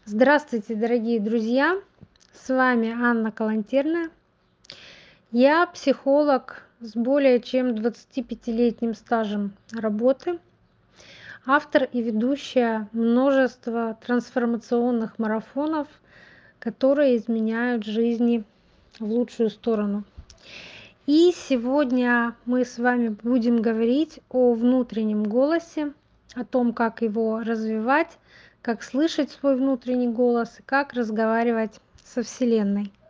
Здравствуйте, дорогие друзья! С вами Анна Калантерная. Я психолог с более чем 25-летним стажем работы, автор и ведущая множества трансформационных марафонов, которые изменяют жизни в лучшую сторону. И сегодня мы с вами будем говорить о внутреннем голосе, о том, как его развивать, как слышать свой внутренний голос и как разговаривать со Вселенной.